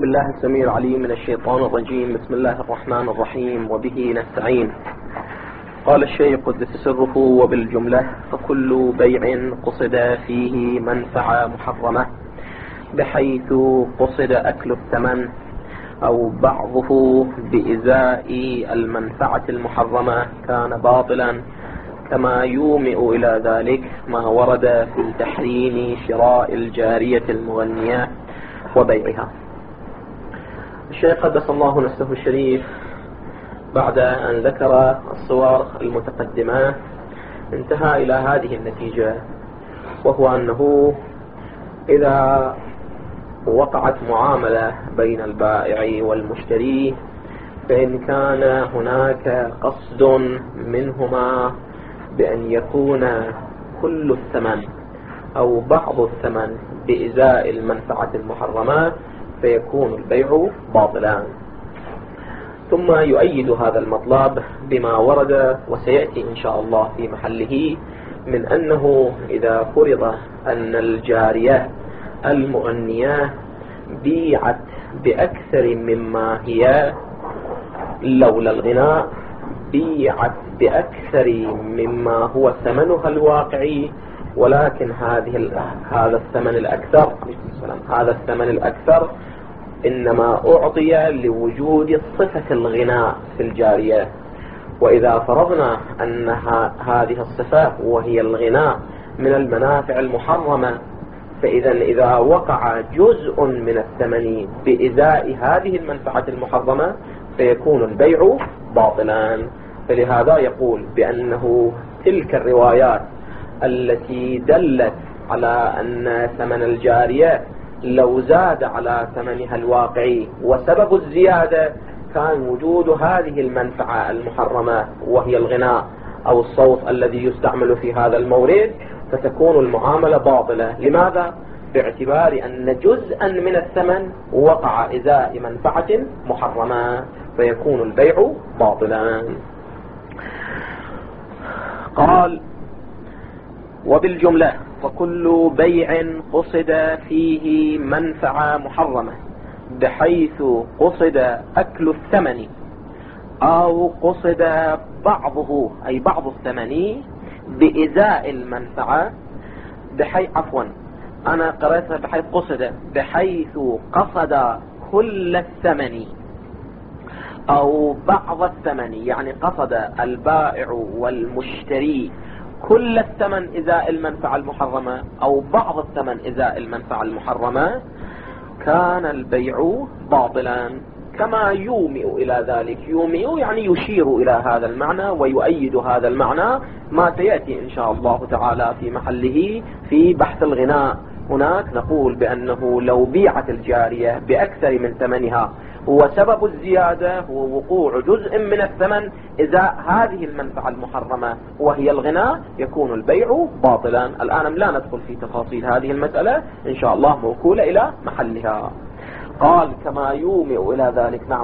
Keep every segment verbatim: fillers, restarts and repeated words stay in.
بالله السميع العليم من الشيطان الرجيم. بسم الله الرحمن الرحيم وبه نستعين. قال الشيخ قدس سره: وبالجملة فكل بيع قصد فيه منفعة محرمة بحيث قصد أكل الثمن أو بعضه بإزاء المنفعة المحرمة كان باطلا، كما يومئ إلى ذلك ما ورد في تحريم شراء الجارية المغنية وبيعها. الشيخ قدس الله نفسه الشريف بعد أن ذكر الصور المتقدمة انتهى إلى هذه النتيجة، وهو أنه إذا وقعت معاملة بين البائع والمشتري فإن كان هناك قصد منهما بأن يكون كل الثمن أو بعض الثمن بإزاء المنفعة المحرمة فيكون البيع باطلا. ثم يؤيد هذا المطلب بما ورد وسيأتي إن شاء الله في محله من أنه إذا فرض أن الجارية المغنية بيعت بأكثر مما هي لولا الغناء، بيعت بأكثر مما هو ثمنها الواقعي، ولكن هذه هذا الثمن الأكثر هذا الثمن الأكثر إنما أعطي لوجود صفة الغناء في الجارية. وإذا فرضنا أن هذه الصفة وهي الغناء من المنافع المحرمة، فإذا إذا وقع جزء من الثمن بإزاء هذه المنفعة المحرمة فيكون البيع باطلا. فلهذا يقول بأنه تلك الروايات التي دلت على أن ثمن الجارية لو زاد على ثمنها الواقعي وسبب الزيادة كان وجود هذه المنفعة المحرمة وهي الغناء أو الصوت الذي يستعمل في هذا المورد، فتكون المعاملة باطلة. لماذا؟ باعتبار أن جزءا من الثمن وقع إزاء منفعة محرمة فيكون البيع باطلا. قال: وبالجملة فكل بيع قصد فيه منفعة محرمة بحيث قصد أكل الثمن أو قصد بعضه أي بعض الثمن بإزاء المنفعة بحيث عفوا أنا قرأتها بحيث قصد بحيث قصد كل الثمن أو بعض الثمن، يعني قصد البائع والمشتري كل الثمن إزاء المنفعة المحرمة أو بعض الثمن إزاء المنفعة المحرمة، كان البيع باطلا. كما يومئ إلى ذلك، يومئ يعني يشير إلى هذا المعنى ويؤيد هذا المعنى ما سيأتي إن شاء الله تعالى في محله في بحث الغناء. هناك نقول بأنه لو بيعت الجارية بأكثر من ثمنها وسبب الزيادة هو وقوع جزء من الثمن إذا هذه المنفعة المحرمة وهي الغناء يكون البيع باطلا. الآن لا ندخل في تفاصيل هذه المسألة، إن شاء الله موكولة إلى محلها. قال: كما يومئ إلى ذلك. نعم،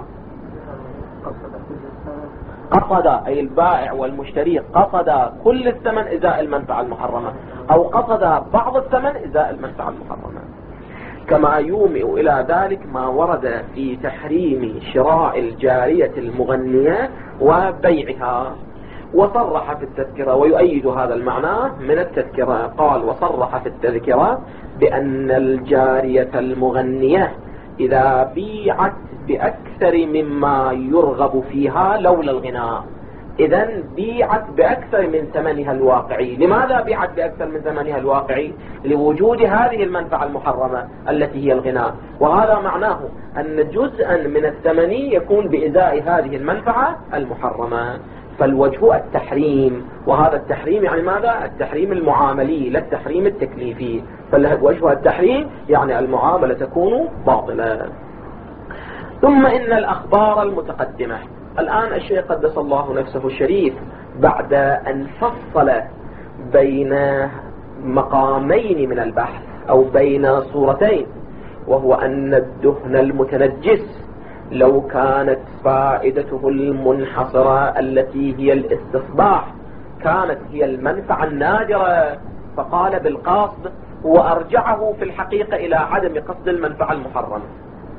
قصد أي البائع والمشتري قصد كل الثمن إزاء المنفعة المحرمة أو قصد بعض الثمن إزاء المنفعة المحرمة. كما يومئ إلى ذلك ما ورد في تحريم شراء الجارية المغنية وبيعها. وصرح في التذكرة ويؤيد هذا المعنى من التذكرة. قال: وصرح في التذكرة بأن الجارية المغنية إذا بيعت بأكثر مما يرغب فيها لولا الغناء، إذن بيعت بأكثر من ثمنها الواقعي. لماذا بيعت بأكثر من ثمنها الواقعي؟ لوجود هذه المنفعة المحرمة التي هي الغناء. وهذا معناه أن جزءا من الثمن يكون بإزاء هذه المنفعة المحرمة. فالوجه التحريم، وهذا التحريم يعني ماذا؟ التحريم المعاملي لا التحريم التكليفي. فالوجه التحريم يعني المعاملة تكون باطلة. ثم إن الأخبار المتقدمة، الآن الشيخ قدس الله نفسه الشريف بعد أن فصل بين مقامين من البحث أو بين صورتين، وهو أن الدهن المتنجس لو كانت فائدته المنحصرة التي هي الاستصباح كانت هي المنفعة النادرة، فقال بالقصد وأرجعه في الحقيقة إلى عدم قصد المنفعة المحرمة.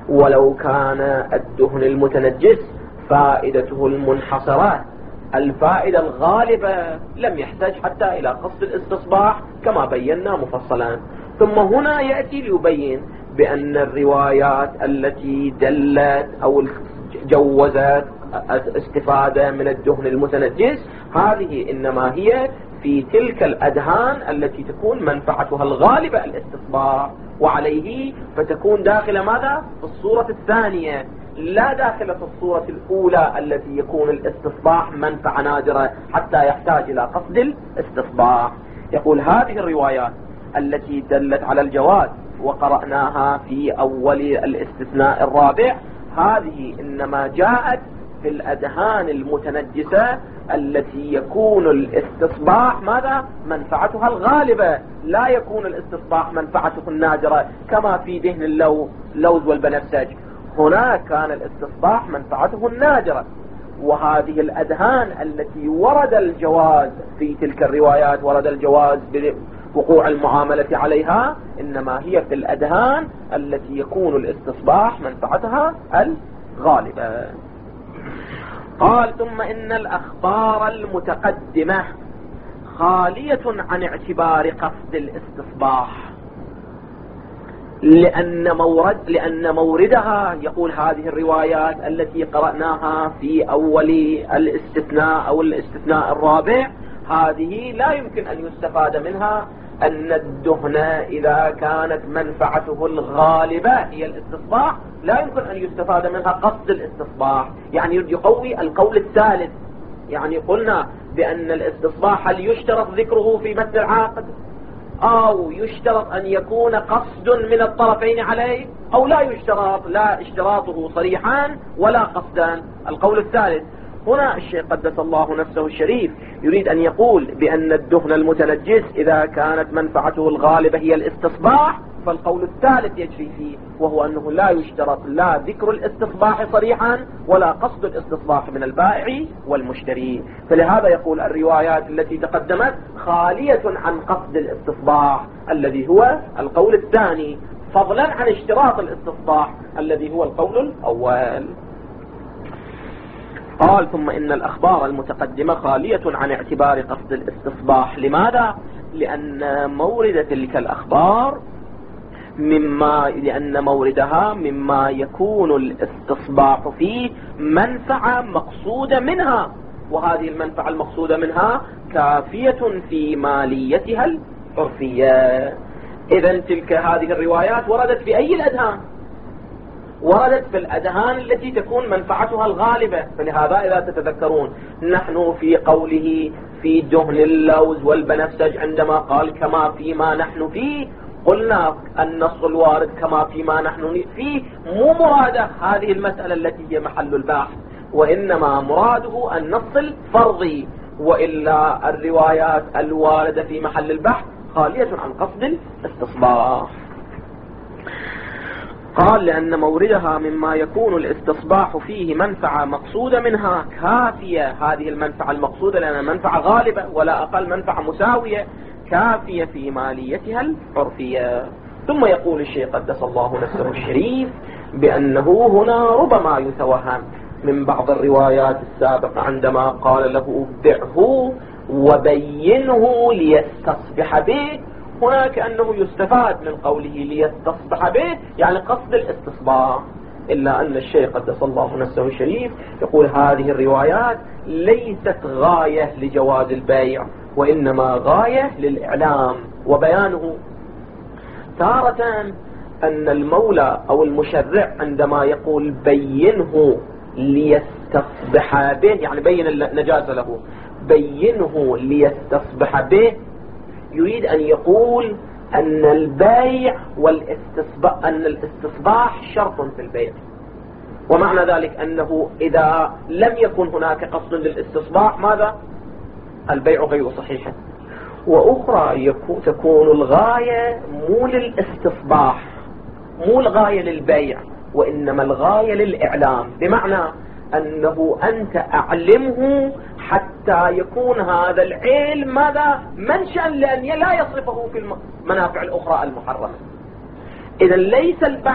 ولو كان الدهن المتنجس فائدته المنحصرة الفائدة الغالبة لم يحتاج حتى إلى قصد الاستصباح كما بينا مفصلا. ثم هنا يأتي ليبين بأن الروايات التي دلت أو جوزت استفادة من الدهن المتنجس هذه إنما هي في تلك الأدهان التي تكون منفعتها الغالبة الاستصباح، وعليه فتكون داخل ماذا؟ في الصورة الثانية، لا داخل في الصورة الأولى التي يكون الاستصباح منفعة نادرة حتى يحتاج إلى قصد الاستصباح. يقول هذه الروايات التي دلت على الجواز وقرأناها في أول الاستثناء الرابع هذه إنما جاءت في الأدهان المتنجسة التي يكون الاستصباح ماذا؟ منفعتها الغالبة، لا يكون الاستصباح منفعته النادرة كما في دهن اللوز والبنفسج. هنا كان الاستصباح منفعته النادرة، وهذه الأدهان التي ورد الجواز في تلك الروايات ورد الجواز بوقوع المعاملة عليها إنما هي في الأدهان التي يكون الاستصباح منفعتها الغالبة. قال ثم إن الأخبار المتقدمة خالية عن اعتبار قصد الاستصباح لأن مورد لأن موردها يقول هذه الروايات التي قرأناها في أول الاستثناء أو الاستثناء الرابع هذه لا يمكن أن يستفاد منها أن الدهن إذا كانت منفعته الغالبة هي الاستصباح لا يمكن أن يستفاد منها قصد الاستصباح. يعني يقوي القول الثالث، يعني قلنا بأن الاستصباح هل يشترط ذكره في متن العقد أو يشترط أن يكون قصد من الطرفين عليه أو لا يشترط، لا اشتراطه صريحا ولا قصدا. القول الثالث هنا الشيخ قدس الله نفسه الشريف يريد أن يقول بأن الدهن المتنجس إذا كانت منفعته الغالبة هي الاستصباح فالقول الثالث يجري فيه، وهو أنه لا يشترط لا ذكر الاستصباح صريحا ولا قصد الاستصباح من البائع والمشتري. فلهذا يقول الروايات التي تقدمت خالية عن قصد الاستصباح الذي هو القول الثاني، فضلا عن اشتراط الاستصباح الذي هو القول الأول. قال ثم إن الأخبار المتقدمة خالية عن اعتبار قصد الاستصباح. لماذا؟ لأن مورد تلك الأخبار مما لأن موردها مما يكون الاستصباح فيه منفعة مقصودة منها، وهذه المنفعة المقصودة منها كافية في ماليتها العرفية. إذن تلك هذه الروايات وردت في أي الأدهان؟ وردت في الأدهان التي تكون منفعتها الغالبة. فلهذا إذا تتذكرون نحن في قوله في دهن اللوز والبنفسج عندما قال كما فيما نحن فيه قلنا النص الوارد كما فيما نحن فيه مو مراده هذه المسألة التي هي محل البحث، وإنما مراده النص الفرضي، وإلا الروايات الواردة في محل البحث خالية عن قصد الاستصباح. قال لأن موردها مما يكون الاستصباح فيه منفعة مقصودة منها كافية، هذه المنفعة المقصودة لأنها منفعة غالبة ولا أقل منفعة مساوية كافية في ماليتها العرفية. ثم يقول الشيخ قدس الله نفسه الشريف بأنه هنا ربما يتوهم من بعض الروايات السابقة عندما قال له ابدعه وبينه ليستصبح به، هناك أنه يستفاد من قوله ليستصبح به يعني قصد الاستصباح، إلا أن الشيخ قدس الله نفسه الشريف يقول هذه الروايات ليست غاية لجواز البيع وإنما غاية للإعلام وبيانه. تارة أن المولى أو المشرع عندما يقول بينه ليستصبح به يعني بين النجاسة له، بينه ليستصبح به يريد أن يقول أن البيع والاستصباح أن الاستصباح شرط في البيع، ومعنى ذلك أنه إذا لم يكن هناك قصد للاستصباح ماذا؟ البيع غير صحيح. وأخرى تكون الغاية مو للاستصباح مو الغاية للبيع وإنما الغاية للإعلام، بمعنى أنه أنت أعلمه حتى يكون هذا العلم ماذا؟ منشأ لأن لا يصرفه في المنافع الأخرى المحرمة. إذا ليس البحث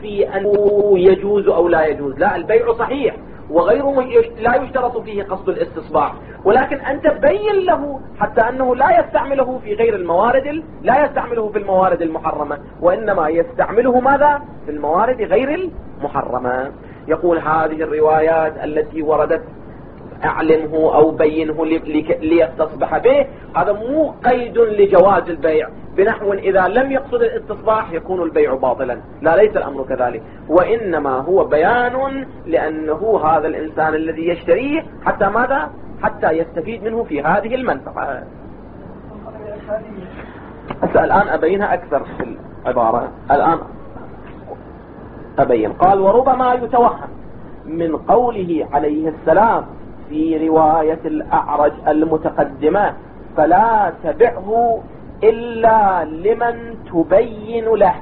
في أنه يجوز أو لا يجوز، لا، البيع صحيح وغيره لا يشترط فيه قصد الاستصباح، ولكن أنت بين له حتى أنه لا يستعمله في غير الموارد، لا يستعمله في الموارد المحرمة، وإنما يستعمله ماذا؟ في الموارد غير المحرمة. يقول هذه الروايات التي وردت اعلمه او بينه ليستصبح به، هذا مو قيد لجواز البيع بنحو اذا لم يقصد الاستصباح يكون البيع باطلا، لا، ليس الامر كذلك، وانما هو بيان لانه هذا الانسان الذي يشتريه حتى ماذا؟ حتى يستفيد منه في هذه المنفعة. بس الان ابينها اكثر في العبارة، الان ابين. قال وربما يتوهم من قوله عليه السلام في رواية الأعرج المتقدمة فلا تبعه إلا لمن تبين له،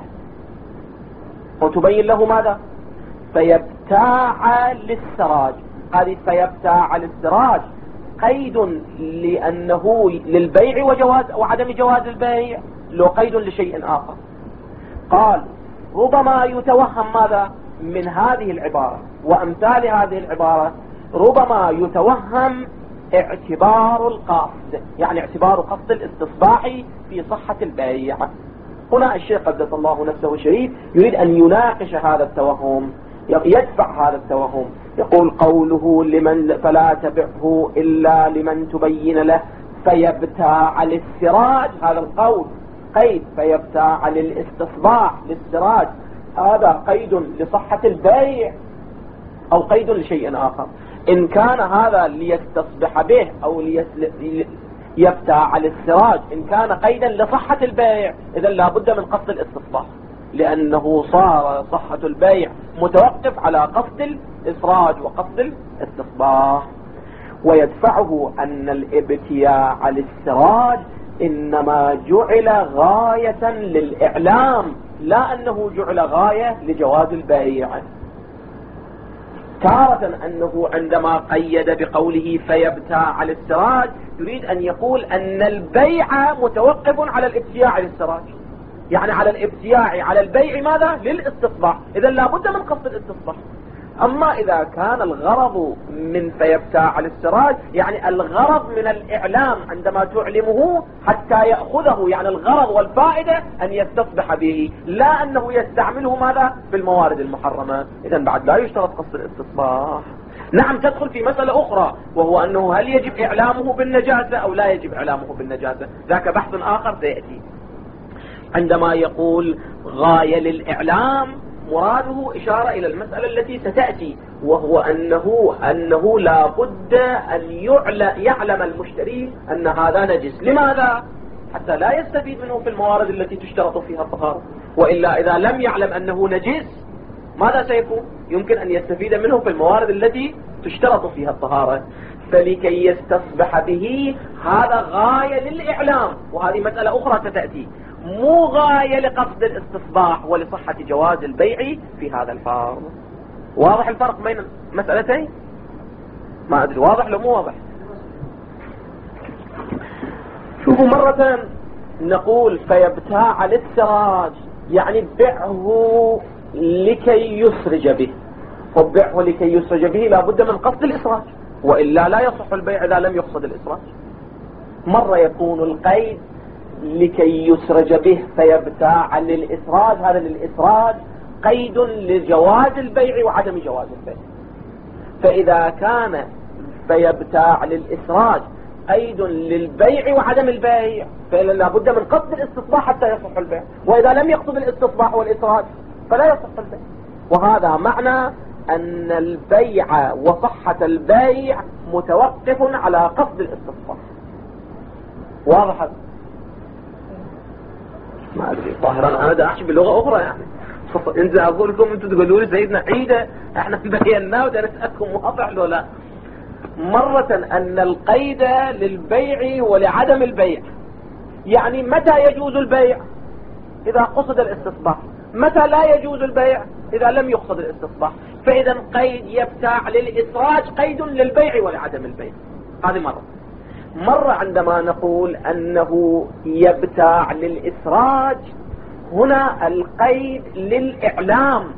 وتبين له ماذا؟ فيبتاع للسراج. هذه فيبتاع للسراج قيد لأنه للبيع وجواز وعدم جواز البيع، لو قيد لشيء آخر. قال ربما يتوهم ماذا؟ من هذه العبارة وأمثال هذه العبارة ربما يتوهم اعتبار القصد، يعني اعتبار قصد الاستصباح في صحة البيع. هنا الشيخ قدس الله نفسه الشريف يريد أن يناقش هذا التوهم، يدفع هذا التوهم. يقول قوله لمن فلا تبعه إلا لمن تبين له فيبتاع للسراج، هذا القول قيد، فيبتاع للاستصباح للسراج، هذا قيد لصحة البيع أو قيد لشيء آخر. إن كان هذا ليستصبح به أو ليبتاع للسراج، إن كان قيدا لصحة البيع إذا لا بد من قصد الاستصباح، لأنه صار صحة البيع متوقف على قصد الإسراج وقصد الاستصباح. ويدفعه أن الابتياع للسراج إنما جعل غاية للإعلام، لا أنه جعل غاية لجواز البيع. تارة أنه عندما قيد بقوله فيبتاع للسراج يريد أن يقول أن البيع متوقف على الابتياع للسراج، يعني على الابتياع على البيع ماذا؟ للاستصباح، إذا لا بد من قصد الاستصباح. أما إذا كان الغرض من فيبتاع للسراج يعني الغرض من الإعلام عندما تعلمه حتى يأخذه، يعني الغرض والفائدة أن يستصبح به، لا أنه يستعمله ماذا؟ بالموارد المحرمة، إذا بعد لا يشترط قصد الاستصباح. نعم تدخل في مسألة أخرى وهو أنه هل يجب إعلامه بالنجاسة أو لا يجب إعلامه بالنجاسة، ذاك بحث آخر سيأتي. عندما يقول غاية للإعلام مراده إشارة إلى المسألة التي ستأتي، وهو أنه أنه لا بد أن يعلم المشتري أن هذا نجس. لماذا؟ حتى لا يستفيد منه في الموارد التي تشترط فيها الطهارة، وإلا إذا لم يعلم أنه نجس ماذا سيكون؟ يمكن أن يستفيد منه في الموارد التي تشترط فيها الطهارة. فلكي يستصبح به هذا غاية للإعلام، وهذه مسألة أخرى ستأتي، مو غاية لقصد الاستصباح ولصحة جواز البيع في هذا الفرق. واضح الفرق بين المسألتين؟ ما أدري واضح لو مو واضح. شوفوا مرة نقول فيبتاع للسراج يعني بعه لكي يسرج به، وبعه لكي يسرج به لا بد من قصد الإسراج، وإلا لا يصح البيع إذا لم يقصد الإسراج. مرة يكون القيد لكي يسرج به فيبتاع للإسراج، هذا للإسراج قيد لجواز البيع وعدم جواز البيع. فإذا كان فيبتاع للإسراج قيد للبيع وعدم البيع فإلا لابد من قصد الاستصباح حتى يصح البيع، وإذا لم يقصد الاستصباح والإسراج فلا يصح البيع. وهذا معنى أن البيع وصحة البيع متوقف على قصد الاستصباح. واضح؟ ما أدري ظاهرا أنا دا أحكي بلغة أخرى، يعني إنت أقول لكم أنتم تقولوا لي سيدنا عيدة إحنا بينا ودا نسألكم واضح لو لا. مرة أن القيد للبيع ولعدم البيع، يعني متى يجوز البيع؟ إذا قصد الاستصباح. متى لا يجوز البيع؟ إذا لم يقصد الاستصباح. فإذا قيد يبتاع للإسراج قيد للبيع ولعدم البيع. هذه مرة. مرة عندما نقول أنه يبتاع للإسراج هنا القيد للإعلام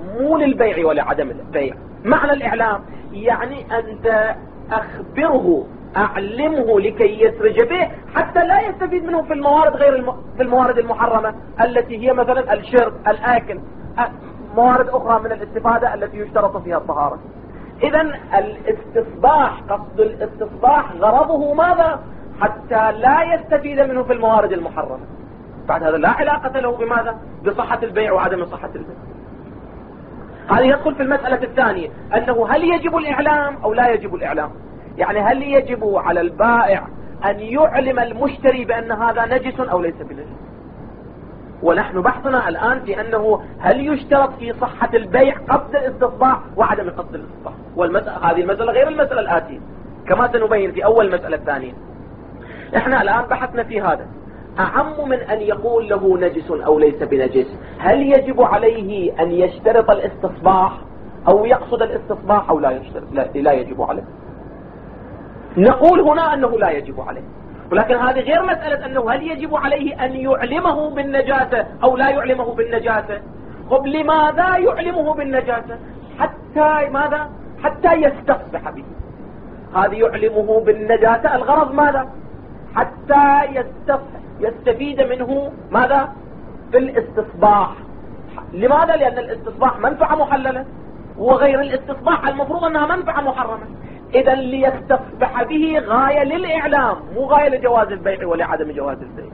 مو للبيع ولعدم البيع. معنى الإعلام يعني أنت أخبره، أعلمه لكي يسرج به حتى لا يستفيد منه في الموارد غير الم... في الموارد المحرمة التي هي مثلا الشرب، الآكل، موارد أخرى من الاستفادة التي يشترط فيها الطهارة. إذن الاستصباح، قصد الاستصباح غرضه ماذا؟ حتى لا يستفيد منه في الموارد المحرمة. بعد هذا لا علاقة له بماذا؟ بصحة البيع وعدم صحة البيع. هذا يدخل في المسألة الثانية، أنه هل يجب الإعلام أو لا يجب الإعلام؟ يعني هل يجب على البائع أن يعلم المشتري بأن هذا نجس أو ليس بنجس؟ ونحن بحثنا الآن في أنه هل يشترط في صحة البيع قصد الاستصباح وعدم قصد الاستصباح؟ والمسألة هذه المسألة غير المسألة الآتية كما سنبين في أول مسألة الثانية. احنا الآن بحثنا في هذا، أعم من أن يقول له نجس أو ليس بنجس، هل يجب عليه أن يشترط الاستصباح أو يقصد الاستصباح أو لا يشترط؟ لا, لا يجب عليه. نقول هنا أنه لا يجب عليه، ولكن هذه غير مسألة أنه هل يجب عليه أن يعلمه بالنجاسة أو لا يعلمه بالنجاسة. طب لماذا يعلمه بالنجاسة؟ حتى ماذا؟ حتى يستصبح به. هذه يعلمه بالنجاسة الغرض ماذا؟ حتى يستصبح، يستفيد منه ماذا؟ في الاستصباح. لماذا؟ لأن الاستصباح منفعة محللة، وغير الاستصباح المفروض أنها منفعة محرمة. إذا ليستصبح به غاية للإعلام، مو غاية لجواز البيع ولعدم جواز البيع.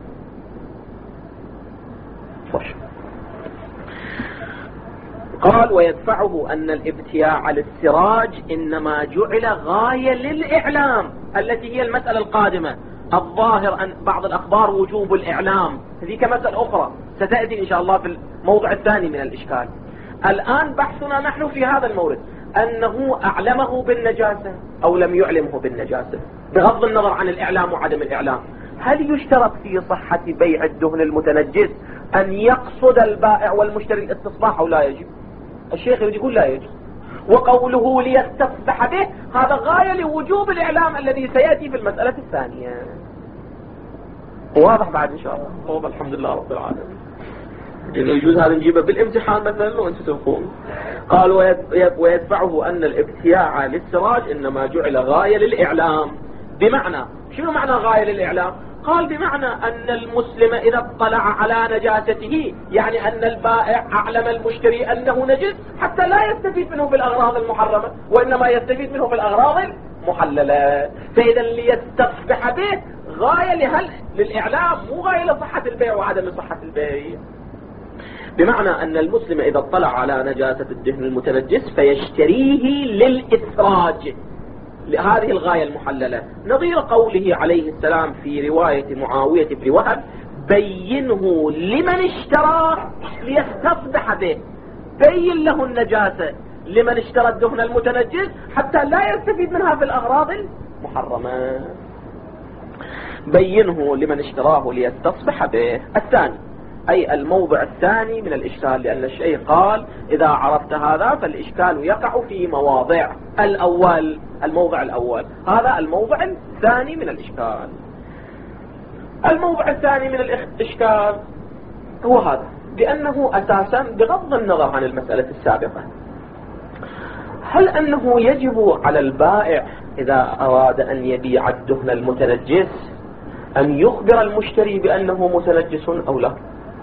فش. قال ويدفعه أن الابتياع للسراج إنما جعل غاية للإعلام، التي هي المسألة القادمة. الظاهر أن بعض الأخبار وجوب الإعلام، هذه كمسألة أخرى ستأتي إن شاء الله في الموضع الثاني من الإشكال. الآن بحثنا نحن في هذا المورد أنه أعلمه بالنجاسة أو لم يعلمه بالنجاسة، بغض النظر عن الإعلام وعدم الإعلام. هل يشترط في صحة بيع الدهن المتنجس أن يقصد البائع والمشتري الاستصباح أو لا يجب؟ الشيخ يقول لا يجب، وقوله ليستصبح به هذا غاية لوجوب الإعلام الذي سيأتي في المسألة الثانية. واضح بعد إن شاء الله؟ طيب الحمد لله رب العالمين. إذا يجوز هذا نجيبه بالامتحان مثلا وأنت تفهم. قال ويدفعه أن الابتياع للسراج إنما جعل غاية للإعلام. بمعنى شنو معنى غاية للإعلام؟ قال بمعنى أن المسلم إذا اطلع على نجاسته، يعني أن البائع أعلم المشتري أنه نجس حتى لا يستفيد منه في الأغراض المحرمة، وإنما يستفيد منه في الأغراض المحللة. فإذا ليستصبح به غاية لهل للإعلام، مو غاية لصحة البيع وعدم صحة البيع. بمعنى أن المسلم إذا اطلع على نجاسة الدهن المتنجس فيشتريه للإسراج، لهذه الغاية المحللة، نظير قوله عليه السلام في رواية معاوية بن وهب بينه لمن اشترى ليستصبح به. بين له النجاسة لمن اشترى الدهن المتنجس حتى لا يستفيد منها في الأغراض المحرمة. بينه لمن اشتراه ليستصبح به. الثاني أي الموضع الثاني من الإشكال، لأن الشيء قال إذا عرفت هذا فالإشكال يقع في مواضع. الأول الموضع الأول، هذا الموضع الثاني من الإشكال. الموضع الثاني من الإشكال هو هذا، بأنه أساسا بغض النظر عن المسألة السابقة، هل أنه يجب على البائع إذا أراد أن يبيع الدهن المتنجس أن يخبر المشتري بأنه متنجس أو لا؟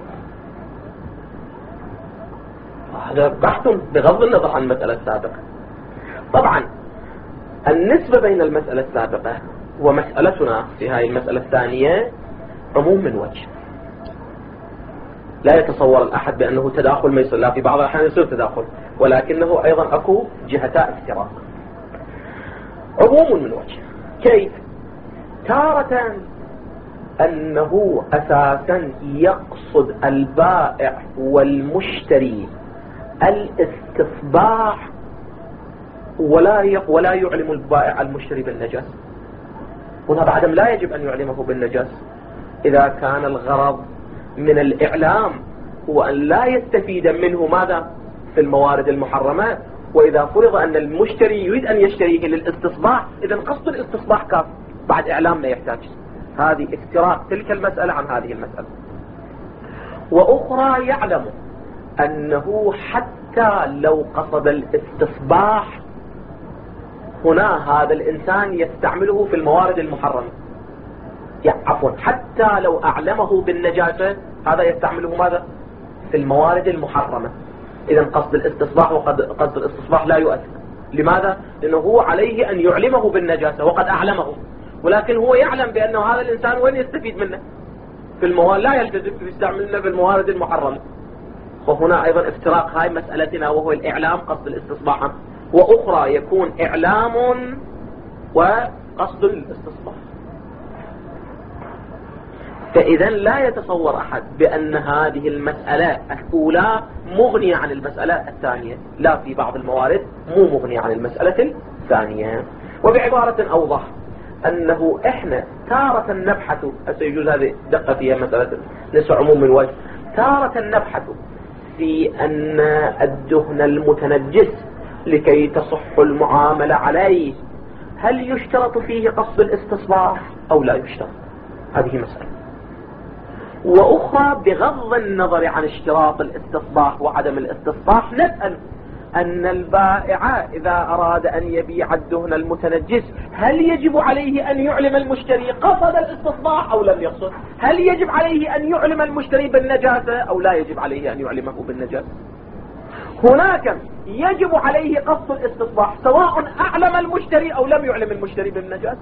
هذا بحث بغض النظر عن المسألة السابقة. طبعا النسبة بين المسألة السابقة ومسألتنا في هذه المسألة الثانية عموم من وجه، لا يتصور الأحد بأنه تداخل ما يصير، لا في بعض الأحيان يصير تداخل، ولكنه أيضا أكو جهتا افتراق. عموم من وجه. كيف؟ تارة أنه أساسا يقصد البائع والمشتري الاستصباح ولا ولا يعلم البائع المشتري بالنجاسة. هنا بعدم لا يجب أن يعلمه بالنجاسة إذا كان الغرض من الإعلام هو أن لا يستفيد منه ماذا؟ في الموارد المحرمة. وإذا فرض أن المشتري يريد أن يشتريه للاستصباح، إذا قصد الاستصباح كاف، بعد إعلام ما يحتاج. هذه افتراق تلك المسألة عن هذه المسألة. وأخرى يعلم أنه حتى لو قصد الاستصباح هنا هذا الإنسان يستعمله في الموارد المحرمة، يعني عفوا حتى لو أعلمه بالنجاسة هذا يستعمله ماذا؟ في الموارد المحرمة. إذا قصد الاستصباح وقصد الاستصباح لا يؤثر. لماذا؟ لأنه هو عليه أن يعلمه بالنجاسة وقد أعلمه، ولكن هو يعلم بأنه هذا الإنسان وين يستفيد منه؟ في الموارد، لا يلتزم يستعملنا في الموارد المحرمة. وهنا أيضا افتراق هاي مسألتنا، وهو الإعلام قصد الاستصباح، وأخرى يكون إعلام وقصد الاستصباح. فإذا لا يتصور أحد بأن هذه المسألة الأولى مغنية عن المسألة الثانية، لا، في بعض الموارد مو مغنية عن المسألة الثانية. وبعبارة أوضح أنه إحنا تارة نبحث، سيجوز هذه دقة فيها مسألة نسع عموم الوجه، تارة نبحث في أن الدهن المتنجس لكي تصح المعاملة عليه هل يشترط فيه قصد الاستصباح أو لا يشترط؟ هذه مسألة. وأخرى بغض النظر عن اشتراط الاستصباح وعدم الاستصباح نسأل أن البائع إذا أراد أن يبيع الدهن المتنجس هل يجب عليه أن يعلم المشتري قصد الاستصباح أو لم يقصد؟ هل يجب عليه أن يعلم المشتري بالنجاسة أو لا يجب عليه أن يعلمه بالنجاسة؟ هناك يجب عليه قصد الاستصباح سواء أعلم المشتري أو لم يعلم المشتري بالنجاسة.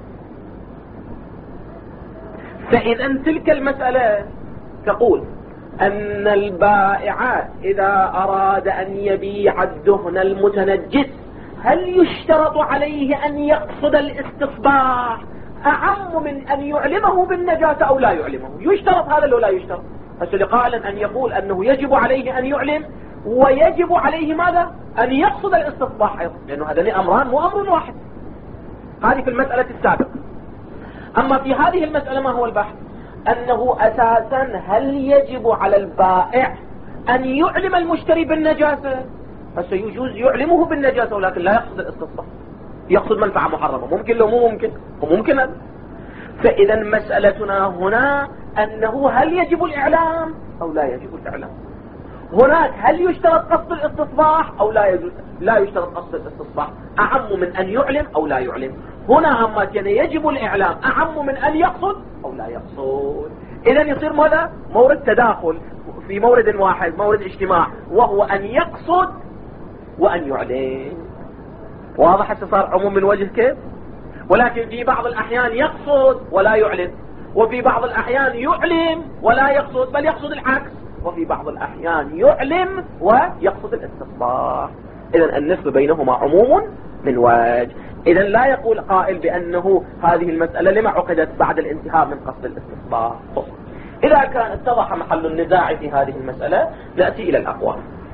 فإذا تلك المسألة تقول أن البائع إذا أراد أن يبيع الدهن المتنجس هل يشترط عليه أن يقصد الاستصباح أعم من أن يعلمه بالنجاسة أو لا يعلمه؟ يشترط هذا لو لا يشترط؟ هسه قائلا أن يقول أنه يجب عليه أن يعلم ويجب عليه ماذا؟ أن يقصد الاستصباح أيضا، لأنه هذان أمران مو أمر واحد. هذه في المسألة السابقة. أما في هذه المسألة ما هو البحث؟ أنه أساسا هل يجب على البائع أن يعلم المشتري بالنجاسة؟ فسيجوز يعلمه بالنجاسة ولكن لا يقصد الاستصباح، يقصد منفعة محرمة، ممكن لو مو ممكن وممكن. فإذا مسألتنا هنا أنه هل يجب الإعلام أو لا يجب الإعلام؟ هناك هل يشترط قصد الاستصباح أو لا يجب لا يشترط قصد الاستصباح أعم من أن يعلم أو لا يعلم؟ هنا هم يعني يجب الإعلام أعم من أن يقصد أو لا يقصد. إذا يصير ماذا؟ مورد تداخل في مورد واحد، مورد اجتماع، وهو أن يقصد وأن يعلم. واضح هسه صار عموم من وجه كيف؟ ولكن في بعض الأحيان يقصد ولا يعلم، وفي بعض الأحيان يعلم ولا يقصد بل يقصد العكس، وفي بعض الأحيان يعلم ويقصد الاستصباح. إذن النسبة بينهما عموم من وجه. إذن لا يقول قائل بأنه هذه المسألة لما عقدت بعد الانتهاء من قصد الاستصباح. إذا كان اتضح محل النزاع في هذه المسألة نأتي إلى الأقوال.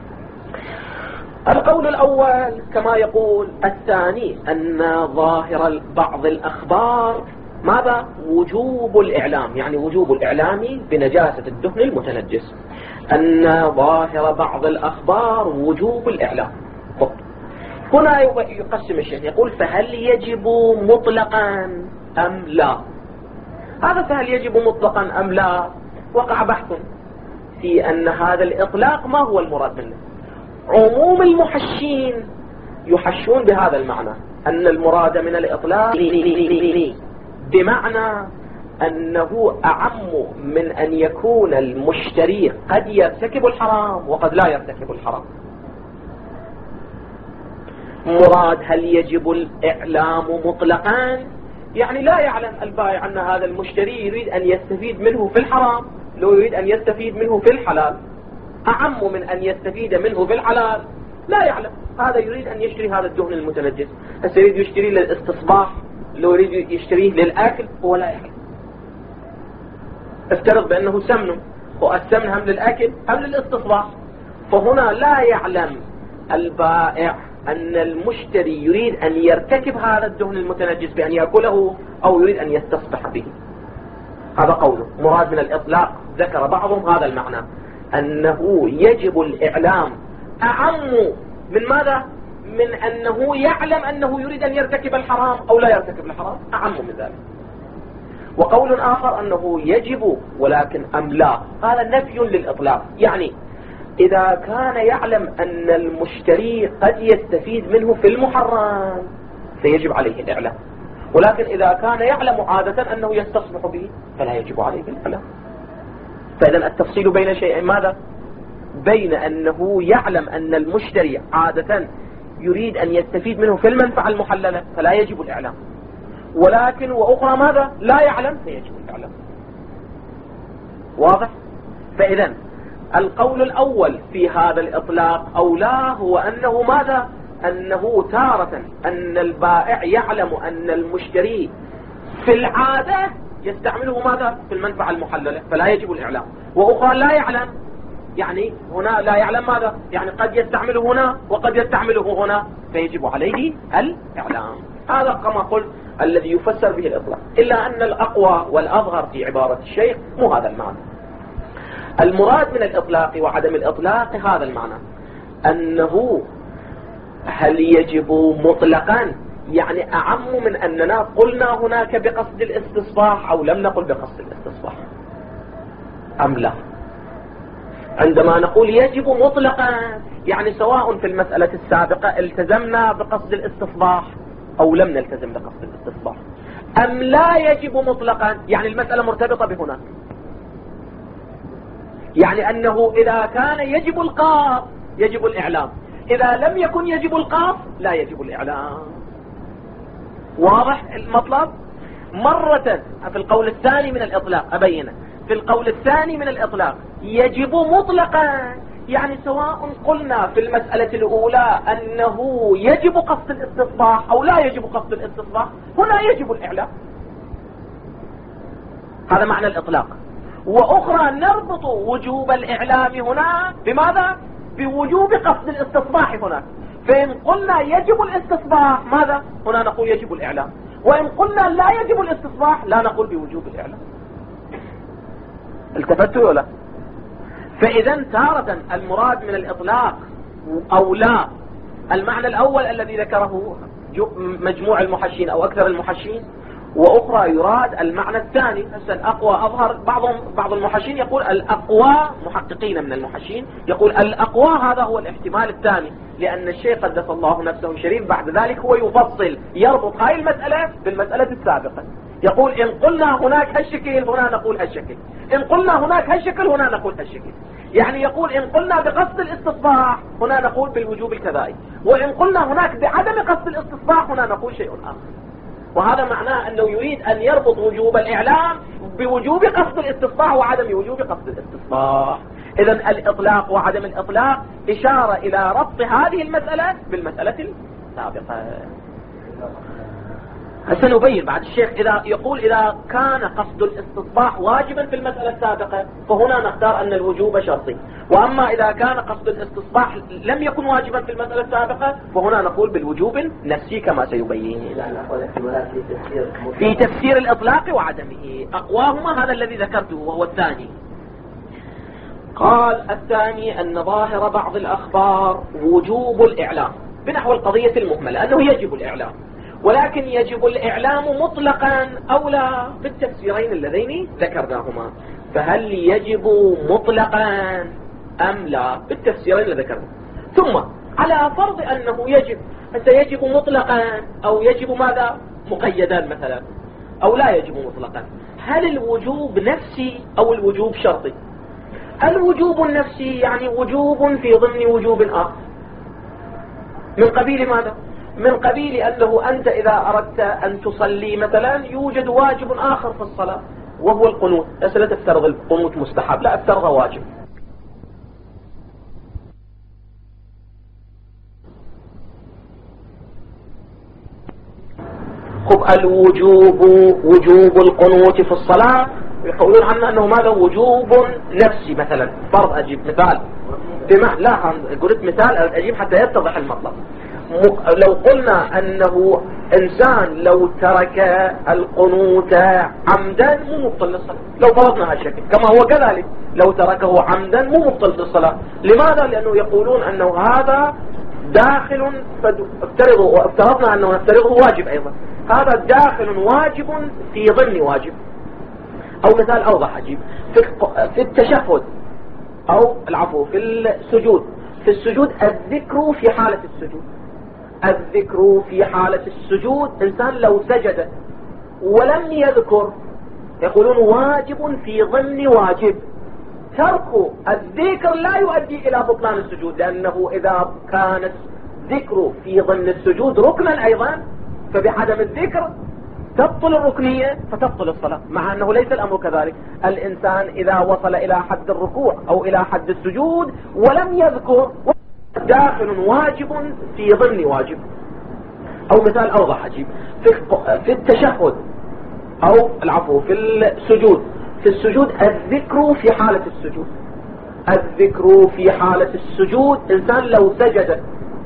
القول الأول كما يقول الثاني أن ظاهر بعض الأخبار ماذا؟ وجوب الإعلام، يعني وجوب الإعلام بنجاسة الدهن المتنجس. أن ظاهر بعض الأخبار وجوب الإعلام. هنا يقسم الشيخ يقول فهل يجب مطلقا أم لا؟ هذا فهل يجب مطلقا أم لا وقع بحث في أن هذا الإطلاق ما هو المراد منه. عموم المحشين يحشون بهذا المعنى أن المراد من الإطلاق بمعنى أنه أعم من أن يكون المشتري قد يرتكب الحرام وقد لا يرتكب الحرام. مراد هل يجب الإعلام مطلقا يعني لا يعلم البائع أن هذا المشتري يريد أن يستفيد منه في الحرام، لو يريد أن يستفيد منه في الحلال أعم من أن يستفيد منه في الحلال. لا يعلم، هذا يريد أن يشتري هذا الدهن المتنجس، هسه يريد يشتري للاستصباح، لو يريد يشتريه للأكل هو لا يعلم. افترض بأنه سمن، والسمن هم للأكل هم للاستصباح، فهنا لا يعلم البائع أن المشتري يريد أن يرتكب هذا الدهن المتنجس بأن يأكله أو يريد أن يستصبح به. هذا قوله مراد من الإطلاق. ذكر بعضهم هذا المعنى أنه يجب الإعلام أعم من ماذا؟ من أنه يعلم أنه يريد أن يرتكب الحرام أو لا يرتكب الحرام، أعم من ذلك. وقول آخر أنه يجب ولكن أم لا، هذا نفي للإطلاق، يعني إذا كان يعلم أن المشتري قد يستفيد منه في المحرم فيجب عليه الإعلام، ولكن إذا كان يعلم عادة أنه يستصلح به فلا يجب عليه الإعلام. فإذا التفصيل بين شيئين ماذا؟ بين أنه يعلم أن المشتري عادة يريد أن يستفيد منه في المنفعة المحللة فلا يجب الإعلام، ولكن وأخرى ماذا؟ لا يعلم فيجب الإعلام. واضح؟ فإذا القول الأول في هذا الإطلاق أو لا هو أنه ماذا؟ أنه تارة أن البائع يعلم أن المشتري في العادة يستعمله ماذا؟ في المنفعة المحللة فلا يجب الإعلام، وأخرى لا يعلم، يعني هنا لا يعلم ماذا؟ يعني قد يستعمله هنا وقد يستعمله هنا فيجب عليه الإعلام. هذا كما قلت الذي يفسر به الإطلاق، إلا أن الأقوى والأظهر في عبارة الشيخ مو هذا المعنى. المراد من الإطلاق وعدم الإطلاق هذا المعنى، أنه هل يجب مطلقا يعني أعم من أننا قلنا هناك بقصد الاستصلاح أو لم نقل بقصد الاستصلاح أم لا؟ عندما نقول يجب مطلقا يعني سواء في المسألة السابقة التزمنا بقصد الاستصلاح أو لم نلتزم بقصد الاستصلاح، أم لا يجب مطلقا يعني المسألة مرتبطة بهناك، يعني أنه إذا كان يجب القاف يجب الإعلام، إذا لم يكن يجب القاف لا يجب الإعلام. واضح المطلب؟ مرة في القول الثاني من الإطلاق أبينه، في القول الثاني من الإطلاق يجب مطلقا يعني سواء قلنا في المسألة الأولى أنه يجب قصد الاستصلاح أو لا يجب قصد الاستصلاح هنا يجب الإعلام. هذا معنى الإطلاق. وأخرى نربط وجوب الإعلام هنا بماذا؟ بوجوب قصد الاستصلاح هناك، فإن قلنا يجب الاستصلاح ماذا؟ هنا نقول يجب الإعلام، وإن قلنا لا يجب الاستصلاح لا نقول بوجوب الإعلام. التفتوا ولا؟ فإذا تارة المراد من الإطلاق أو لا المعنى الأول الذي ذكره مجموع المحشين أو أكثر المحشين، وأخرى يراد المعنى الثاني. هسه الأقوى أظهر بعضهم بعض المحشين يقول الأقوى، محققين من المحشين يقول الأقوى هذا هو الاحتمال الثاني، لأن الشيخ قدس الله نفسه الشريف بعد ذلك هو يفصل يربط هاي المسألة بالمسألة السابقة، يقول إن قلنا هناك هالشكل هنا نقول هالشكل، إن قلنا هناك هالشكل هنا نقول هالشكل، يعني يقول إن قلنا بقصد الاستصلاح هنا نقول بالوجوب الكذائي، وإن قلنا هناك بعدم قصد الاستصلاح هنا نقول شيء آخر. وهذا معناه أنه يريد أن يربط وجوب الإعلام بوجوب قصد الاستصلاح وعدم وجوب قصد الاستصلاح. إذن الإطلاق وعدم الإطلاق إشارة إلى ربط هذه المسألة بالمسألة السابقة. هسه نبين بعد الشيخ إذا يقول إذا كان قصد الاستصلاح واجبا في المسألة السابقة فهنا نختار أن الوجوب شرطي، وأما إذا كان قصد الاستصلاح لم يكن واجبا في المسألة السابقة فهنا نقول بالوجوب نفسي كما سيبين في تفسير الإطلاق وعدمه. أقواهما هذا الذي ذكرته وهو الثاني. قال الثاني أن ظاهر بعض الأخبار وجوب الإعلام بنحو القضية المهملة أنه يجب الإعلام، ولكن يجب الإعلام مطلقا أو لا بالتفسيرين اللذين ذكرناهما. فهل يجب مطلقا أم لا بالتفسيرين اللي ذكرنا؟ ثم على فرض أنه يجب، فسيجب مطلقا أو يجب ماذا؟ مقيدا مثلا، أو لا يجب مطلقا. هل الوجوب نفسي أو الوجوب شرطي؟ الوجوب النفسي يعني وجوب في ضمن وجوب آخر، من قبيل ماذا؟ من قبيل أنه أنت إذا أردت أن تصلي مثلا يوجد واجب آخر في الصلاة وهو القنوت، لا تفترض القنوت مستحب، لا افترض واجب. خب الوجوب وجوب القنوت في الصلاة يقولون عنه أنه ماذا؟ وجوب نفسي مثلا. فرض أجيب مثال بمعنى لا قلت مثال أجيب حتى يتضح المطلب. لو قلنا أنه إنسان لو ترك القنوت عمدا مو مبطل للصلاة، لو فرضنا هالشكل كما هو كذلك لو تركه عمدا مو مبطل للصلاة. لماذا؟ لأنه يقولون أنه هذا داخل، افترضوا وافترضنا أنه نفترضه واجب أيضا، هذا داخل واجب في ضمن واجب. أو مثال أوضح أجيب في التشهد، او العفو في السجود. في السجود الذكر في حالة السجود، الذكر في حالة السجود انسان لو سجد ولم يذكر يقولون واجب في ضمن واجب. ترك الذكر لا يؤدي الى بطلان السجود، لانه اذا كان الذكر في ضمن السجود ركنا ايضا فبعدم الذكر تبطل الركنية فتبطل الصلاة، مع انه ليس الامر كذلك. الانسان اذا وصل الى حد الركوع او الى حد السجود ولم يذكر داخل واجب في ضمن واجب. او مثال اوضح عجيب، في التشهد او العفو في السجود. في السجود الذكر في حالة السجود، الذكر في حالة السجود انسان لو سجد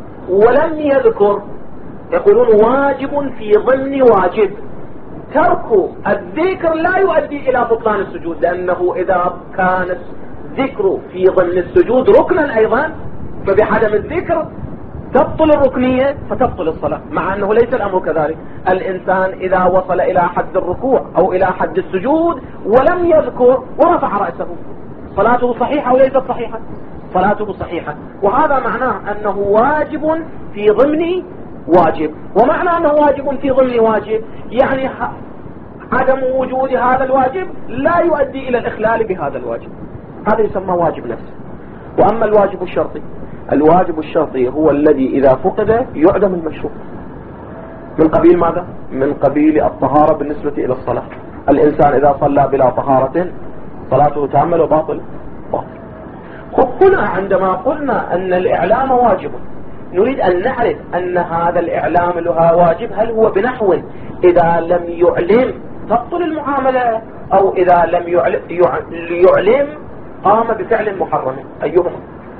ولم يذكر يقولون واجب في ضمن واجب. ترك الذكر لا يؤدي الى بطلان السجود، لانه اذا كان الذكر في ضمن السجود ركنا ايضا فبعدم الذكر تبطل الركنية فتبطل الصلاة، مع انه ليس الامر كذلك. الانسان اذا وصل الى حد الركوع او الى حد السجود ولم يذكر ورفع رأسه صلاته صحيحة او ليست صحيحة؟ صلاته صحيحة. وهذا معناه انه واجب في ضمن واجب. ومعنى انه واجب في ضمن واجب يعني عدم وجود هذا الواجب لا يؤدي الى الاخلال بهذا الواجب، هذا يسمى واجب نفسه. واما الواجب الشرطي، الواجب الشرطي هو الذي اذا فقد يعدم المشروط. من قبيل ماذا؟ من قبيل الطهارة بالنسبة الى الصلاة. الانسان اذا صلى بلا طهارة صلاته تعمل وباطل باطل. هنا عندما قلنا ان الاعلام واجب نريد ان نعرف ان هذا الاعلام له واجب، هل هو بنحو اذا لم يعلم تبطل المعاملة، او اذا لم يعلم, يعلم قام بفعل محرم؟ ايهما؟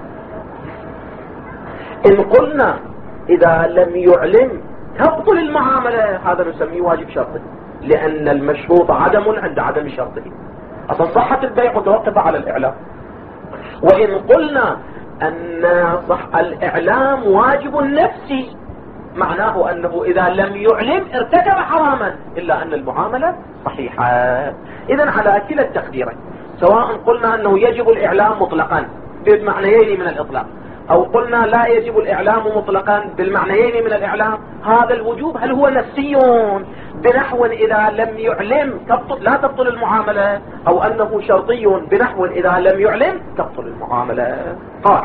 ان قلنا اذا لم يعلم تبطل المعاملة هذا نسميه واجب شرطي، لان المشروط عدم عند عدم شرطه. اصلا صحة البيع متوقفة على الاعلام. وان قلنا ان صح الاعلام واجب نفسي معناه انه اذا لم يعلم ارتكب حراما الا ان المعاملة صحيحة. اذا على كلا التقديرين، سواء قلنا انه يجب الاعلام مطلقا بمعنيين من الاطلاق، او قلنا لا يجب الاعلام مطلقا بالمعنيين من الاعلام، هذا الوجوب هل هو نفسي بنحو اذا لم يعلم تبطل لا تبطل المعاملة، او انه شرطي بنحو اذا لم يعلم تبطل المعاملة؟ قال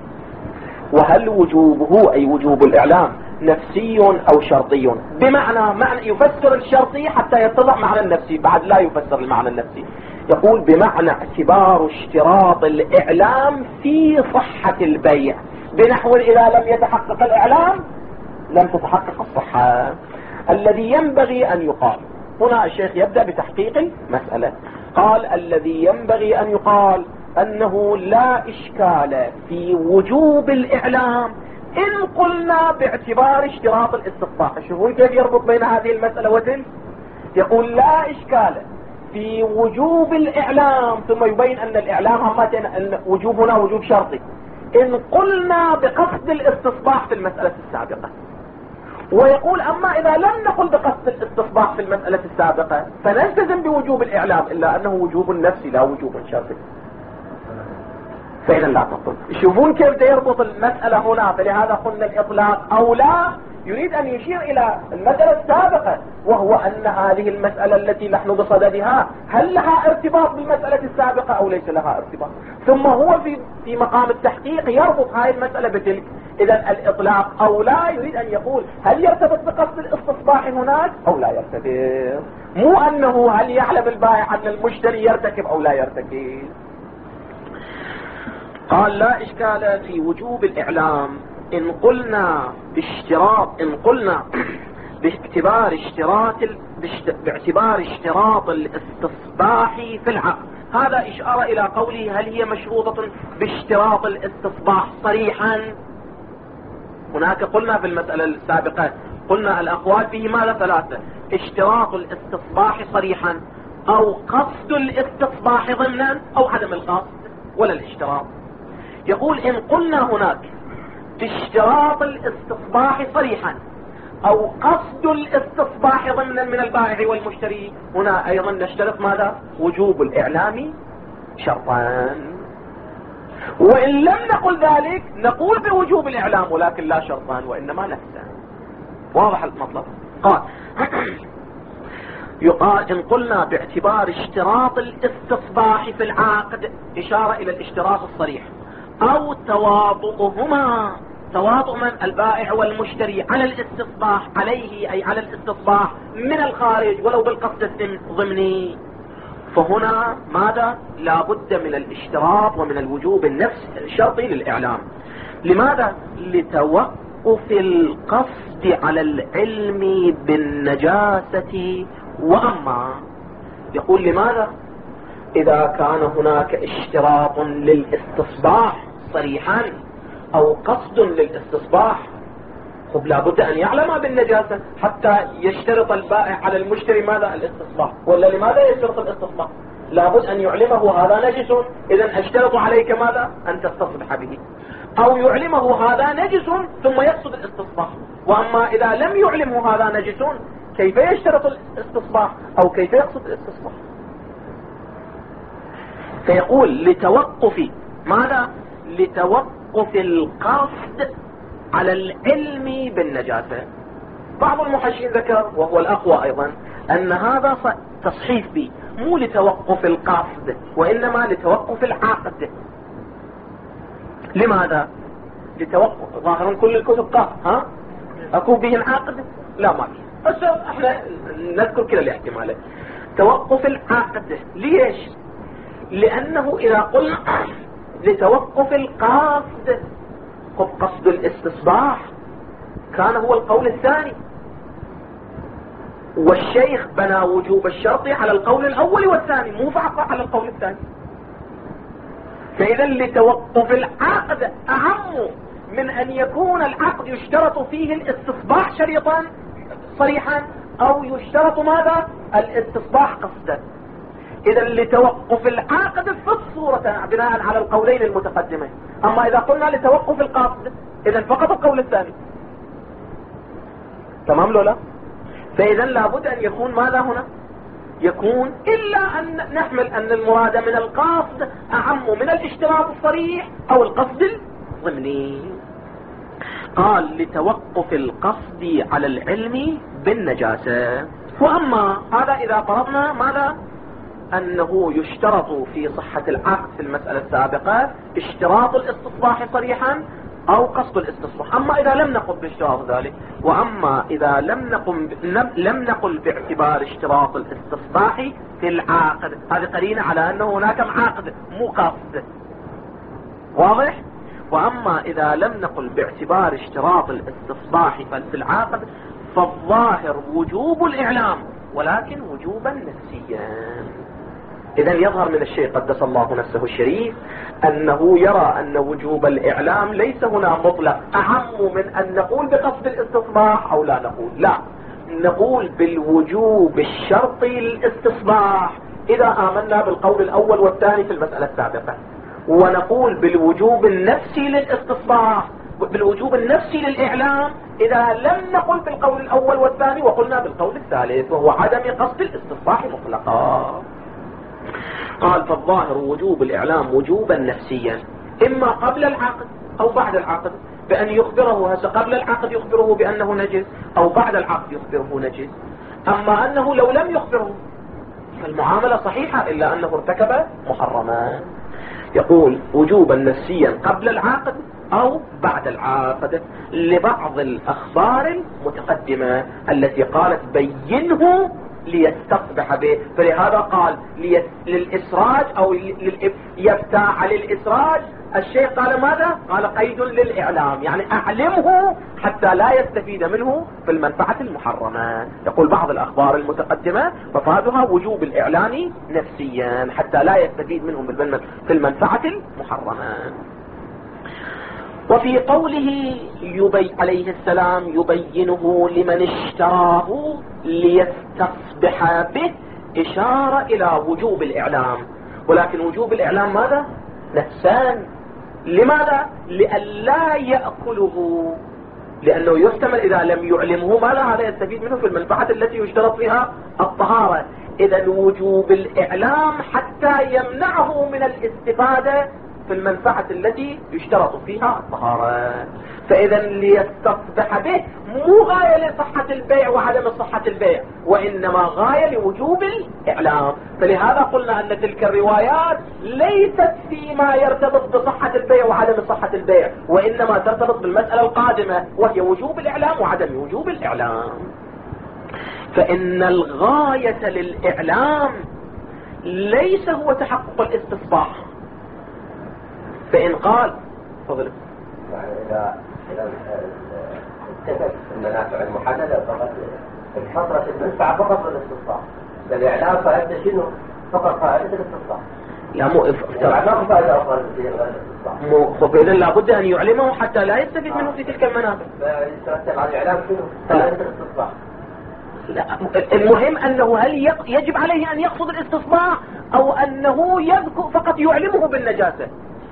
وهل وجوبه اي وجوب الاعلام نفسي او شرطي؟ بمعنى معنى يفسر الشرطي حتى يتضح معنى النفسي، بعد لا يفسر المعنى النفسي. يقول بمعنى اعتبار اشتراط الاعلام في صحة البيع، بنحو اذا لم يتحقق الاعلام لم تتحقق الصحة. الذي ينبغي ان يقال هنا، الشيخ يبدأ بتحقيق المسألة. قال الذي ينبغي ان يقال انه لا اشكال في وجوب الاعلام ان قلنا باعتبار اشتراط الاستطاع. شوفوا كيف يربط بين هذه المسألة وتلك. يقول لا اشكال في وجوب الاعلام، ثم يبين ان الاعلام همتين، ان وجوبنا وجوب شرطي ان قلنا بقصد الاستصباح في المسألة السابقة. ويقول اما اذا لم نقل بقصد الاستصباح في المسألة السابقة فنلتزم بوجوب الاعلام، الا انه وجوب نفسي لا وجوب شرطي، فإذا لا تبطل. يشوفون كيف يربط المسألة هنا. فلهذا قلنا الاطلاق او لا يريد ان يشير الى المسألة السابقة، وهو ان هذه المسألة التي نحن بصددها هل لها ارتباط بالمسألة السابقة او ليس لها ارتباط، ثم هو في في مقام التحقيق يربط هذه المسألة بتلك. اذا الاطلاق او لا يريد ان يقول هل يرتبط بقصد الاستصباح هناك او لا يرتبط، مو انه هل يعلم البائع ان المشتري يرتكب او لا يرتكب. قال لا اشكال في وجوب الاعلام ان قلنا باشتراط ان قلنا باعتبار اشتراط ال... باعتبار اشتراط الاستصباح في العقد. هذا اشارة الى قوله هل هي مشروطة باشتراط الاستصباح صريحا. هناك قلنا في المسألة السابقة قلنا الاقوال فيه ماذا؟ ثلاثة: اشتراط الاستصباح صريحا، او قصد الاستصباح ضمنا، او عدم القصد ولا الاشتراط. يقول ان قلنا هناك باشتراط الاستصباح صريحا او قصد الاستصباح ضمنا من البائع والمشتري، هنا ايضا نشترط ماذا؟ وجوب الاعلام شرطان. وإن لم نقل ذلك نقول بوجوب الإعلام، ولكن لا شرطان وإنما نفسان. واضح المطلب؟ قال يقال إن قلنا باعتبار اشتراط الاستصباح في العقد إشارة إلى الاشتراط الصريح، أو تواطؤهما، تواطؤ من البائع والمشتري على الاستصباح عليه أي على الاستصباح من الخارج ولو بالقصد الضمني، فهنا ماذا؟ لا بد من الاشتراط ومن الوجوب النفس الشرطي للإعلام. لماذا؟ لتوقف القصد على العلم بالنجاسة. وأما يقول لماذا؟ إذا كان هناك اشتراط للاستصباح صريحا أو قصد للاستصباح، خب لابد أن يعلم بالنجاسة حتى يشترط البائع على المشتري ماذا؟ الاستصباح. ولا لماذا يشترط الاستصباح؟ لابد أن يعلمه هذا نجس، إذن أشترط عليك ماذا؟ أن تستصبح به، أو يعلمه هذا نجس ثم يقصد الاستصباح. وأما إذا لم يعلمه هذا نجس كيف يشترط الاستصباح أو كيف يقصد الاستصباح؟ فيقول لتوقف ماذا؟ لتوقف القصد على العلم بالنجاسة. بعض المحشين ذكر وهو الأقوى أيضا أن هذا تصحيف به، مو لتوقف القصد وإنما لتوقف العقد. لماذا؟ لتوقف ظاهرا كل الكتب قال ها أكون به العقد؟ لا ما فيه، بس احنا نذكر كلا الاحتمالات. توقف العقد ليش؟ لأنه إذا قلنا لتوقف القصد، قصد الاستصباح كان هو القول الثاني، والشيخ بنى وجوب الشرط على القول الأول والثاني، مو فقط على القول الثاني. فإذا لتوقف العقد أهم من أن يكون العقد يشترط فيه الاستصباح شريطا صريحا أو يشترط ماذا؟ الاستصباح قصدا. إذا لتوقف العقد في الصورة بناء على القولين المتقدمين. أما إذا قلنا لتوقف القصد إذا فقط القول الثاني. تمام لو لا؟ فإذا لابد أن يكون ماذا هنا؟ يكون إلا أن نحمل أن المراد من القصد أعم من الاشتراط الصريح أو القصد الضمني. قال لتوقف القصد على العلم بالنجاسة. وأما هذا إذا فرضنا ماذا؟ أنه يشترط في صحة العقد في المسألة السابقة اشتراط الاستصباح صريحا أو قصد الاستصباح. أما إذا لم نقل باشتراط ذلك، وأما إذا لم نقل لم نقل باعتبار اشتراط الاستصباح في العقد، هذه قرينة على أنه هناك عقد مو قصد. واضح؟ وأما إذا لم نقل باعتبار اشتراط الاستصباح في العقد فالظاهر وجوب الإعلام ولكن وجوبا نفسيا. إذا يظهر من الشيء قدس الله نفسه الشريف أنه يرى أن وجوب الإعلام ليس هنا مطلق أهم من أن نقول بقصد الاستصباح أو لا نقول، لا نقول بالوجوب الشرطي للاستصباح إذا آمنا بالقول الأول والثاني في المسألة السابقة، ونقول بالوجوب النفسي للاستصباح بالوجوب النفسي للإعلام إذا لم نقل بالقول الأول والثاني وقلنا بالقول الثالث وهو عدم قصد الاستصباح مطلقا. قال فالظاهر وجوب الإعلام وجوبا نفسيا إما قبل العقد أو بعد العقد، بأن يخبره هسه قبل العقد يخبره بأنه نجس أو بعد العقد يخبره نجس. أما أنه لو لم يخبره فالمعاملة صحيحة إلا أنه ارتكب محرما. يقول وجوبا نفسيا قبل العقد أو بعد العقد لبعض الأخبار المتقدمة التي قالت بينه ليستصبح به، فلهذا قال للإسراج أو يفتع للإسراج. الشيخ قال ماذا؟ قال قيد للإعلام، يعني أعلمه حتى لا يستفيد منه في المنفعة المحرمة. يقول بعض الأخبار المتقدمة مفادها وجوب الإعلام نفسيا حتى لا يستفيد منه في المنفعة المحرمة. وفي قوله يبي عليه السلام يبينه لمن اشتراه ليستصبح به إشارة إلى وجوب الإعلام، ولكن وجوب الإعلام ماذا؟ نفسان. لماذا؟ لئلا يأكله، لأنه يحتمل إذا لم يعلمه ماذا هذا يستفيد منه في المنفعة التي يشترط فيها الطهارة. إذا وجوب الإعلام حتى يمنعه من الاستفادة في المنفعة التي يشترط فيها الطهارة. فإذا ليستصبح به مو غاية لصحة البيع وعدم صحة البيع، وإنما غاية لوجوب الإعلام. فلهذا قلنا أن تلك الروايات ليست فيما يرتبط بصحة البيع وعدم صحة البيع، وإنما ترتبط بالمسألة القادمة وهي وجوب الإعلام وعدم وجوب الإعلام. فإن الغاية للإعلام ليس هو تحقق الاستصباح. فإن قال فضل إذا إذا اتفق المنافع المحددة فقط الحصرة المنفعة فقط بالاستصباح، الإعلام فائدة شنو؟ فقط فائدة الاستصباح. لا مو ما فائدة أخرى غير الاستصباح. مو فإذا لابد أن يعلمه حتى لا يستفيد منه في تلك المنافع. فيترتب على الإعلام شنو؟ فائدة الاستصباح. لا المهم أنه هل يجب عليه أن يقصد الاستصباح أو أنه يذكر فقط يعلمه بالنجاسة؟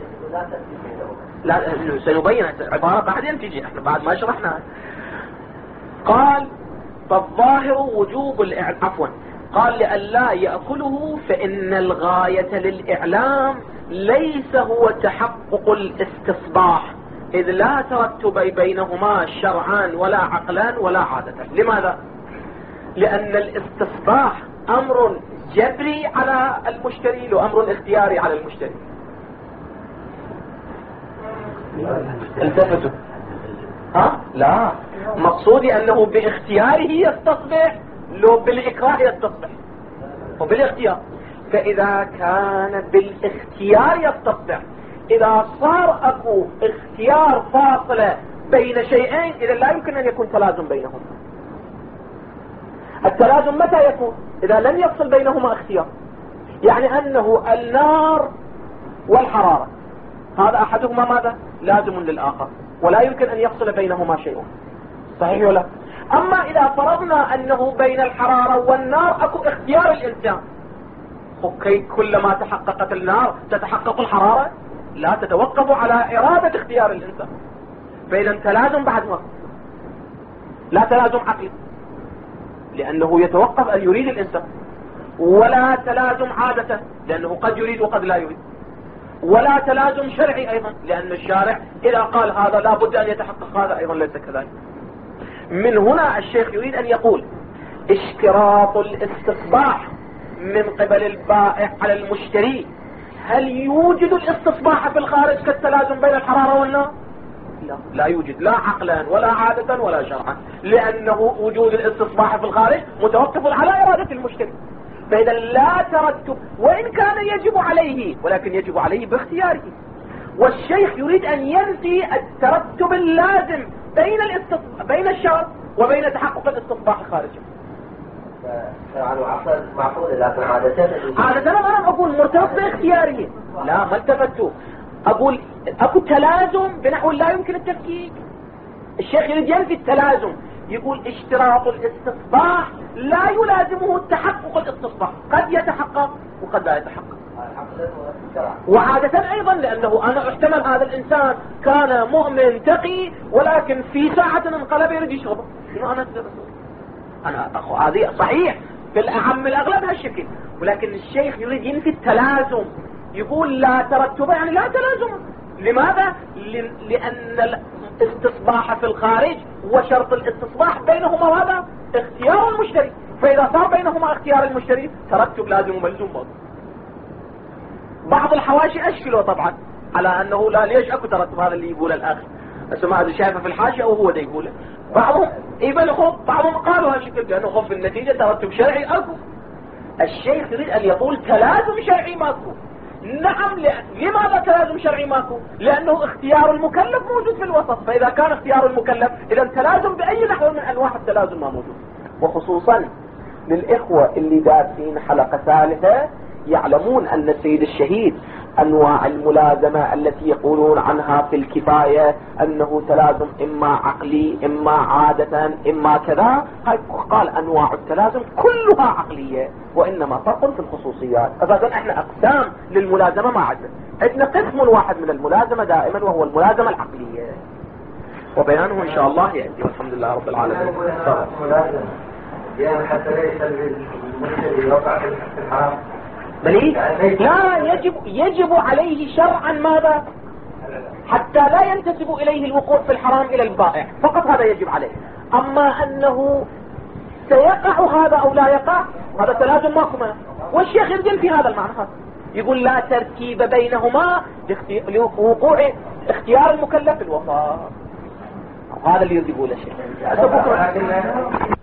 لا سنبين عبارة بعدين تجي، احنا بعد ما شرحنا. قال فالظاهر وجوب الإعلام، عفوا قال لئلا يأكله فإن الغاية للإعلام ليس هو تحقق الاستصباح، إذ لا ترتب بينهما شرعان ولا عقلان ولا عادة. لماذا؟ لأن الاستصباح أمر جبري على المشتري وأمر اختياري على المشتري. التفتوا ها؟ لا، مقصودي أنه باختياره يستصبح، لو بالإكراه يستصبح وبالاختيار. فإذا كان بالاختيار يستصبح، إذا صار أكو اختيار فاصلة بين شيئين إذا لا يمكن أن يكون تلازم بينهما. التلازم متى يكون؟ إذا لم يفصل بينهما اختيار، يعني أنه النار والحرارة هذا أحدهما ماذا؟ لازم للآخر ولا يمكن أن يفصل بينهما شيء، صحيح ولا؟ أما إذا فرضنا أنه بين الحرارة والنار أكو اختيار الإنسان، أوكي كلما تحققت النار تتحقق الحرارة؟ لا، تتوقف على إرادة اختيار الإنسان. فإذا تلازم بعد ما لا تلازم عقلي لأنه يتوقف أن يريد الإنسان، ولا تلازم عادة لأنه قد يريد وقد لا يريد، ولا تلازم شرعي أيضا لأن الشارع إذا قال هذا لا بد أن يتحقق هذا أيضا ليس كذلك. من هنا الشيخ يريد أن يقول اشتراط الاستصباح من قبل البائع على المشتري، هل يوجد الاستصباح في الخارج كالتلازم بين الحرارة والنار؟ لا، لا يوجد، لا عقلا ولا عادة ولا شرعا، لأنه وجود الاستصباح في الخارج متوقف على إرادة المشتري. فإذا لا ترتب، وإن كان يجب عليه ولكن يجب عليه باختياره. والشيخ يريد أن ينفي الترتب اللازم بين الاستصباح بين الشرط وبين تحقق الاستصباح الخارجي. يعني عقل معقول لكن عادة عادة أنا أقول مرتبط باختياره. لا ما التفتوا، أقول أكو تلازم بنحو لا يمكن التفكيك. الشيخ يريد ينفي التلازم، يقول اشتراط الاستصباح لا يلازمه التحقق الاستصباح، قد يتحقق وقد لا يتحقق. وعادة أيضا لأنه أنا احتمل هذا الإنسان كان مؤمن تقي ولكن في ساعة انقلب يريد يشربه. أنا أنا أخو هذه صحيح في الأعم الأغلب هالشكل، ولكن الشيخ يريد ينفي التلازم، يقول لا ترتب يعني لا تلازم. لماذا؟ لأن الاستصباح في الخارج وشرط الاستصباح بينهما هذا اختيار المشتري، فإذا صار بينهما اختيار المشتري ترتب لازم وملزوم برضه. بعض الحواشي أشكلوا طبعا على أنه لا، ليش أكو ترتب؟ هذا اللي يقول الأخ بس ما أدري شايفه في الحاشية أو هو ده يقوله. بعضهم إيبا خف، بعضهم قالوا هالشكل لأنه خف النتيجة ترتب شرعي أكو. الشيخ يريد أن يقول تلازم شرعي ماكو. نعم، لماذا تلازم شرعي ماكو؟ لأنه اختيار المكلف موجود في الوسط، فإذا كان اختيار المكلف إذا تلازم بأي نحو من أنواع التلازم ما موجود. وخصوصا للإخوة اللي دارسين حلقة ثالثة يعلمون أن السيد الشهيد أنواع الملازمة التي يقولون عنها في الكفاية أنه تلازم إما عقلي إما عادة إما كذا، قال أنواع التلازم كلها عقلية وإنما فرق في الخصوصيات. أساسا احنا أقسام للملازمة ما عندنا، عندنا قسم واحد من الملازمة دائما وهو الملازمة العقلية، وبيانه إن شاء الله يأتي والحمد لله رب العالمين. ملازمة يعني حتى ليس المشتري يوقع في الحرام بلي لا يجب يجب عليه شرعا ماذا؟ حتى لا ينتسب إليه الوقوع في الحرام إلى البائع، فقط هذا يجب عليه. أما أنه سيقع هذا أو لا يقع هذا تلازم ماكو. والشيخ يرجم في هذا المعنى، يقول لا ترتيب بينهما لوقوع اختيار المكلف الوفاء. هذا اللي يريد يقوله الشيخ.